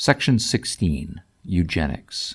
Section 16. Eugenics.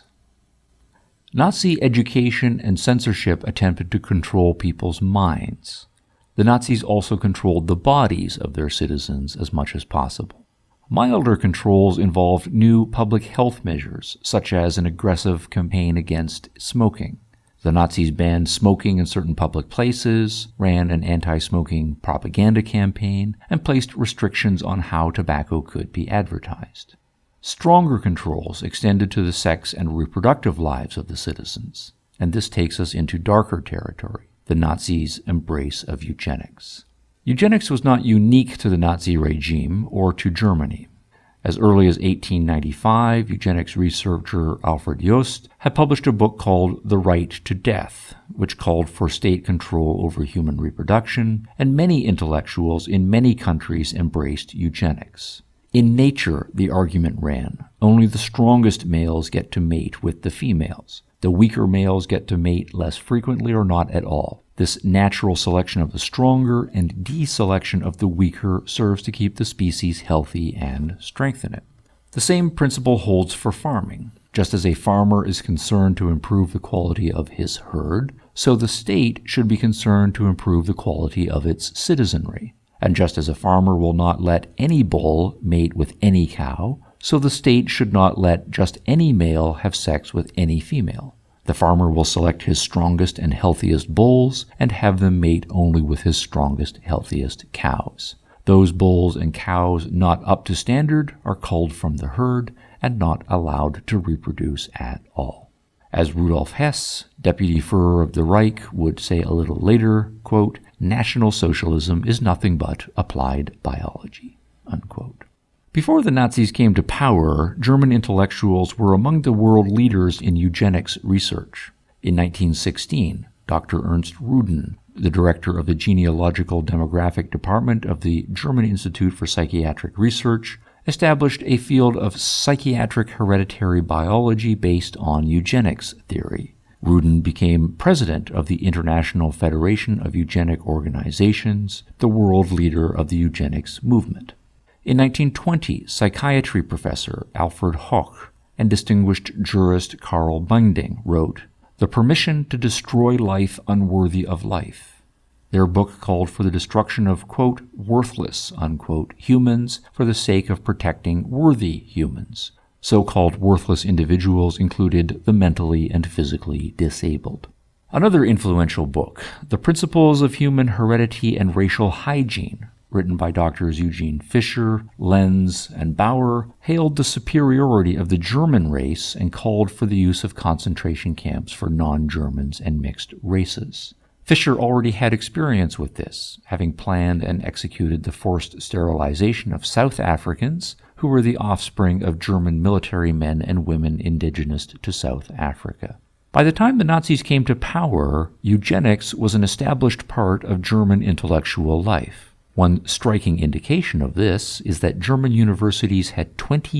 Nazi education and censorship attempted to control people's minds. The Nazis also controlled the bodies of their citizens as much as possible. Milder controls involved new public health measures, such as an aggressive campaign against smoking. The Nazis banned smoking in certain public places, ran an anti-smoking propaganda campaign, and placed restrictions on how tobacco could be advertised. Stronger controls extended to the sex and reproductive lives of the citizens, and this takes us into darker territory, the Nazis' embrace of eugenics. Eugenics was not unique to the Nazi regime or to Germany. As early as 1895, eugenics researcher Alfred Jost had published a book called The Right to Death, which called for state control over human reproduction, and many intellectuals in many countries embraced eugenics. In nature, the argument ran, only the strongest males get to mate with the females. The weaker males get to mate less frequently or not at all. This natural selection of the stronger and deselection of the weaker serves to keep the species healthy and strengthen it. The same principle holds for farming. Just as a farmer is concerned to improve the quality of his herd, so the state should be concerned to improve the quality of its citizenry. And just as a farmer will not let any bull mate with any cow, so the state should not let just any male have sex with any female. The farmer will select his strongest and healthiest bulls and have them mate only with his strongest, healthiest cows. Those bulls and cows not up to standard are culled from the herd and not allowed to reproduce at all. As Rudolf Hess, deputy Führer of the Reich, would say a little later, quote, "National Socialism is nothing but applied biology," unquote. Before the Nazis came to power, German intellectuals were among the world leaders in eugenics research. In 1916, Dr. Ernst Rudin, the director of the Genealogical Demographic Department of the German Institute for Psychiatric Research, established a field of psychiatric hereditary biology based on eugenics theory. Rudin became president of the International Federation of Eugenic Organizations, the world leader of the eugenics movement. In 1920, psychiatry professor Alfred Hoch and distinguished jurist Karl Binding wrote, "The Permission to Destroy Life Unworthy of Life." Their book called for the destruction of, quote, "worthless," unquote, humans for the sake of protecting worthy humans. So-called worthless individuals included the mentally and physically disabled. Another influential book, The Principles of Human Heredity and Racial Hygiene, written by Drs. Eugene Fischer, Lenz, and Bauer, hailed the superiority of the German race and called for the use of concentration camps for non-Germans and mixed races. Fischer already had experience with this, having planned and executed the forced sterilization of South Africans who were the offspring of German military men and women indigenous to South Africa. By the time the Nazis came to power, eugenics was an established part of German intellectual life. One striking indication of this is that German universities had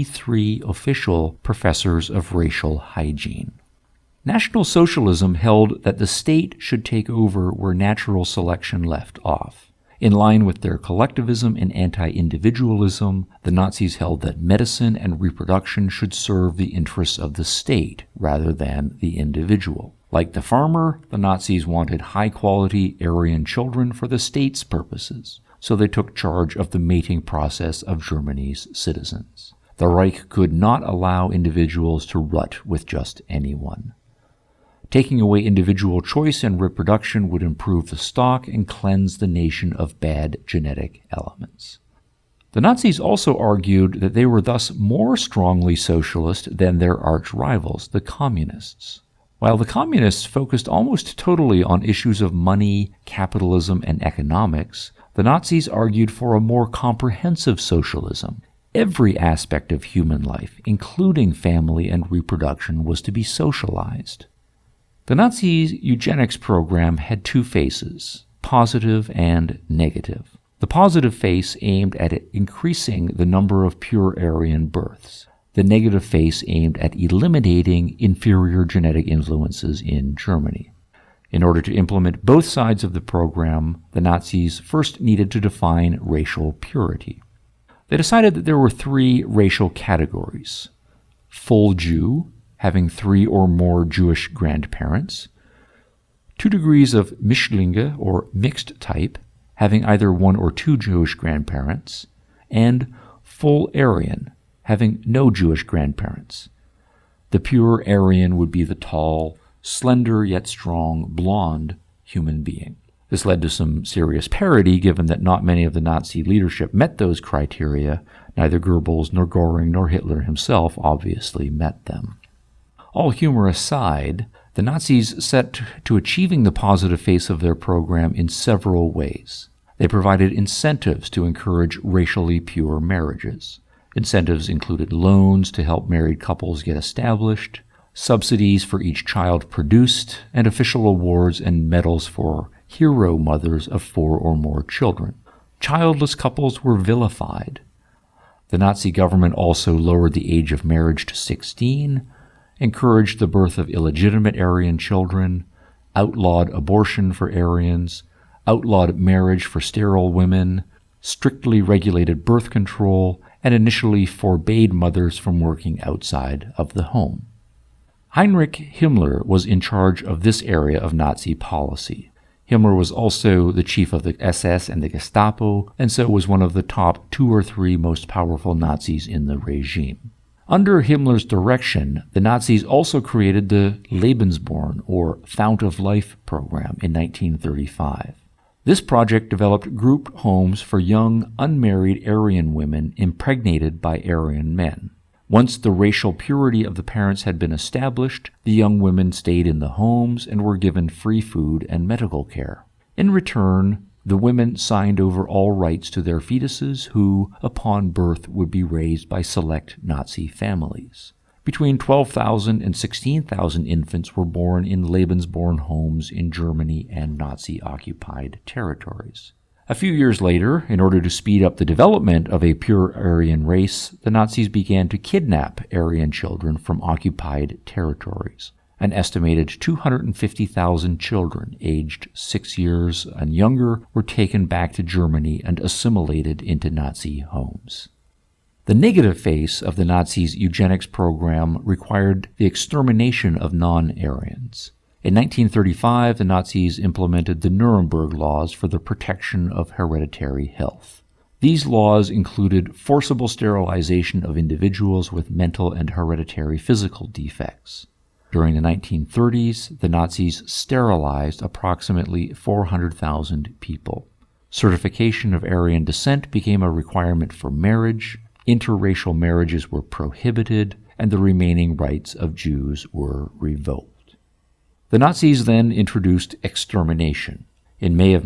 23 official professors of racial hygiene. National Socialism held that the state should take over where natural selection left off. In line with their collectivism and anti-individualism, the Nazis held that medicine and reproduction should serve the interests of the state rather than the individual. Like the farmer, the Nazis wanted high-quality Aryan children for the state's purposes, so they took charge of the mating process of Germany's citizens. The Reich could not allow individuals to rut with just anyone. Taking away individual choice and reproduction would improve the stock and cleanse the nation of bad genetic elements. The Nazis also argued that they were thus more strongly socialist than their arch-rivals, the Communists. While the Communists focused almost totally on issues of money, capitalism, and economics, the Nazis argued for a more comprehensive socialism. Every aspect of human life, including family and reproduction, was to be socialized. The Nazis' eugenics program had two phases, positive and negative. The positive phase aimed at increasing the number of pure Aryan births. The negative phase aimed at eliminating inferior genetic influences in Germany. In order to implement both sides of the program, the Nazis first needed to define racial purity. They decided that there were three racial categories: full Jew, having 3 or more Jewish grandparents, 2 degrees of Mischlinge, or mixed type, having either 1 or 2 Jewish grandparents, and full Aryan, having no Jewish grandparents. The pure Aryan would be the tall, slender yet strong, blonde human being. This led to some serious parody, given that not many of the Nazi leadership met those criteria. Neither Goebbels nor Göring nor Hitler himself obviously met them. All humor aside, the Nazis set to achieving the positive face of their program in several ways. They provided incentives to encourage racially pure marriages. Incentives included loans to help married couples get established, subsidies for each child produced, and official awards and medals for hero mothers of 4 or more children. Childless couples were vilified. The Nazi government also lowered the age of marriage to 16, encouraged the birth of illegitimate Aryan children, outlawed abortion for Aryans, outlawed marriage for sterile women, strictly regulated birth control, and initially forbade mothers from working outside of the home. Heinrich Himmler was in charge of this area of Nazi policy. Himmler was also the chief of the SS and the Gestapo, and so was one of the top 2 or 3 most powerful Nazis in the regime. Under Himmler's direction, the Nazis also created the Lebensborn, or Fount of Life program, in 1935. This project developed group homes for young, unmarried Aryan women impregnated by Aryan men. Once the racial purity of the parents had been established, the young women stayed in the homes and were given free food and medical care. In return, the women signed over all rights to their fetuses, who, upon birth, would be raised by select Nazi families. Between 12,000 and 16,000 infants were born in Lebensborn homes in Germany and Nazi-occupied territories. A few years later, in order to speed up the development of a pure Aryan race, the Nazis began to kidnap Aryan children from occupied territories. An estimated 250,000 children aged 6 years and younger were taken back to Germany and assimilated into Nazi homes. The negative face of the Nazis' eugenics program required the extermination of non-Aryans. In 1935, the Nazis implemented the Nuremberg Laws for the protection of hereditary health. These laws included forcible sterilization of individuals with mental and hereditary physical defects. During the 1930s, the Nazis sterilized approximately 400,000 people. Certification of Aryan descent became a requirement for marriage, interracial marriages were prohibited, and the remaining rights of Jews were revoked. The Nazis then introduced extermination. In May of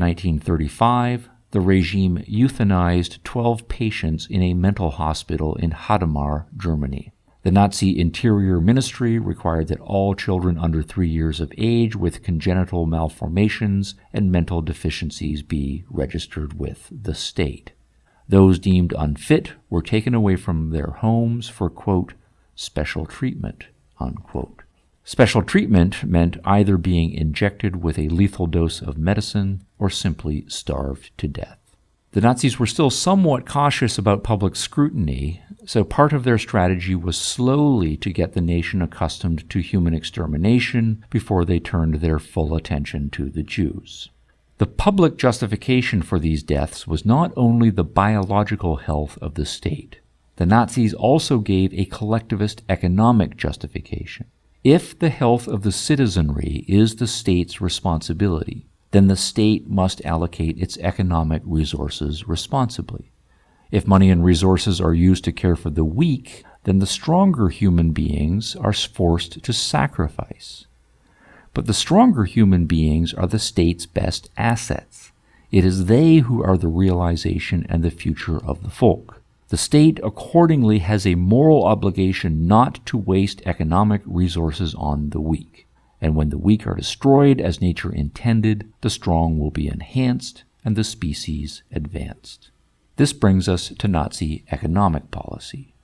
1935, the regime euthanized 12 patients in a mental hospital in Hadamar, Germany. The Nazi Interior Ministry required that all children under 3 years of age with congenital malformations and mental deficiencies be registered with the state. Those deemed unfit were taken away from their homes for, quote, special treatment, unquote. Special treatment meant either being injected with a lethal dose of medicine or simply starved to death. The Nazis were still somewhat cautious about public scrutiny, so part of their strategy was slowly to get the nation accustomed to human extermination before they turned their full attention to the Jews. The public justification for these deaths was not only the biological health of the state. The Nazis also gave a collectivist economic justification. If the health of the citizenry is the state's responsibility, then the state must allocate its economic resources responsibly. If money and resources are used to care for the weak, then the stronger human beings are forced to sacrifice. But the stronger human beings are the state's best assets. It is they who are the realization and the future of the folk. The state accordingly has a moral obligation not to waste economic resources on the weak. And when the weak are destroyed as nature intended, the strong will be enhanced and the species advanced. This brings us to Nazi economic policy.